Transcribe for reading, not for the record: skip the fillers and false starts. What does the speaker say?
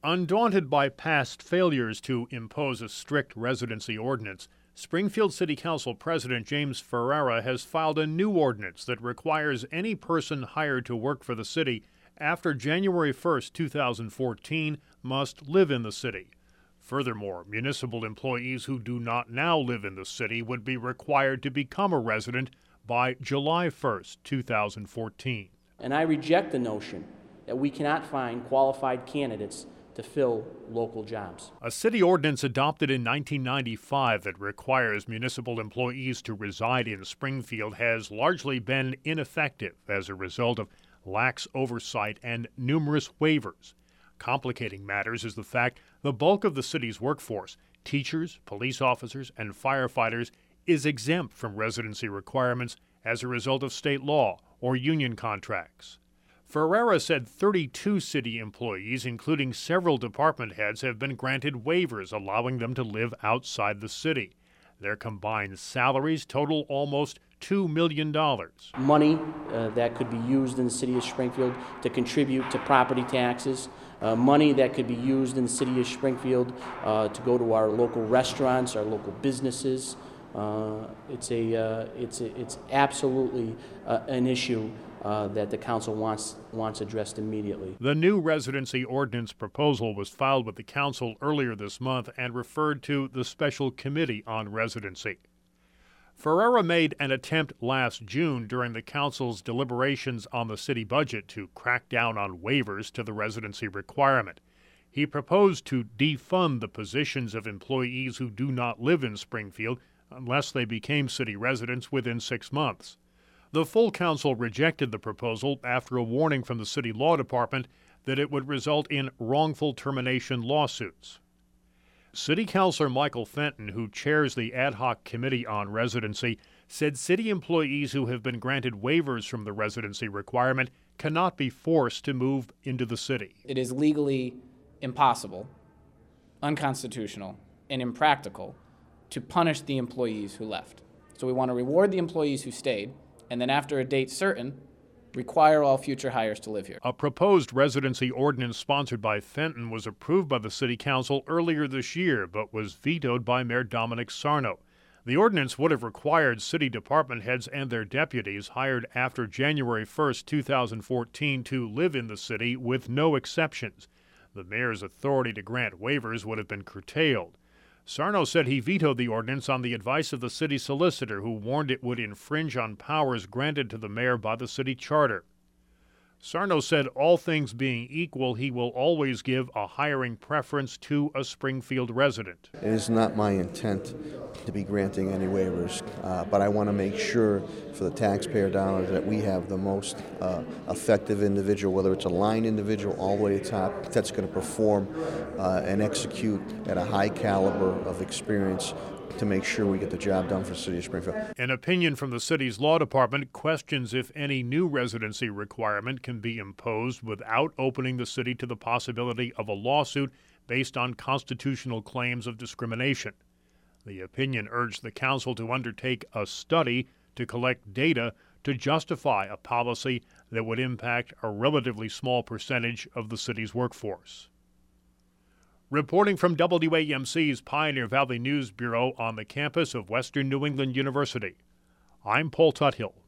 Undaunted by past failures to impose a strict residency ordinance, Springfield City Council President James Ferrara has filed a new ordinance that requires any person hired to work for the city after January 1, 2014, must live in the city. Furthermore, municipal employees who do not now live in the city would be required to become a resident by July 1, 2014. And I reject the notion that we cannot find qualified candidates to fill local jobs. A city ordinance adopted in 1995 that requires municipal employees to reside in Springfield has largely been ineffective as a result of lax oversight and numerous waivers. Complicating matters is the fact the bulk of the city's workforce, teachers, police officers, and firefighters, is exempt from residency requirements as a result of state law or union contracts. Ferrara said 32 city employees, including several department heads, have been granted waivers allowing them to live outside the city. Their combined salaries total almost $2 million. Money that could be used in the city of Springfield to contribute to property taxes, money that could be used in the city of Springfield to go to our local restaurants, our local businesses. It's absolutely an issue that the council wants addressed immediately. The new residency ordinance proposal was filed with the council earlier this month and referred to the Special Committee on Residency. Ferrara made an attempt last June during the council's deliberations on the city budget to crack down on waivers to the residency requirement. He proposed to defund the positions of employees who do not live in Springfield unless they became city residents within 6 months. The full council rejected the proposal after a warning from the city law department that it would result in wrongful termination lawsuits. City Councilor Michael Fenton, who chairs the ad hoc committee on residency, said city employees who have been granted waivers from the residency requirement cannot be forced to move into the city. It is legally impossible, unconstitutional, and impractical to punish the employees who left. So we want to reward the employees who stayed, and then after a date certain, require all future hires to live here. A proposed residency ordinance sponsored by Fenton was approved by the City Council earlier this year, but was vetoed by Mayor Dominic Sarno. The ordinance would have required city department heads and their deputies hired after January 1, 2014 to live in the city with no exceptions. The mayor's authority to grant waivers would have been curtailed. Sarno said he vetoed the ordinance on the advice of the city solicitor, who warned it would infringe on powers granted to the mayor by the city charter. Sarno said all things being equal, he will always give a hiring preference to a Springfield resident. It is not my intent to be granting any waivers, but I want to make sure for the taxpayer dollars that we have the most effective individual, whether it's a line individual all the way to the top, that's going to perform and execute at a high caliber of experience to make sure we get the job done for the city of Springfield. An opinion from the city's law department questions if any new residency requirement can be imposed without opening the city to the possibility of a lawsuit based on constitutional claims of discrimination. The opinion urged the council to undertake a study to collect data to justify a policy that would impact a relatively small percentage of the city's workforce. Reporting from WAMC's Pioneer Valley News Bureau on the campus of Western New England University, I'm Paul Tuthill.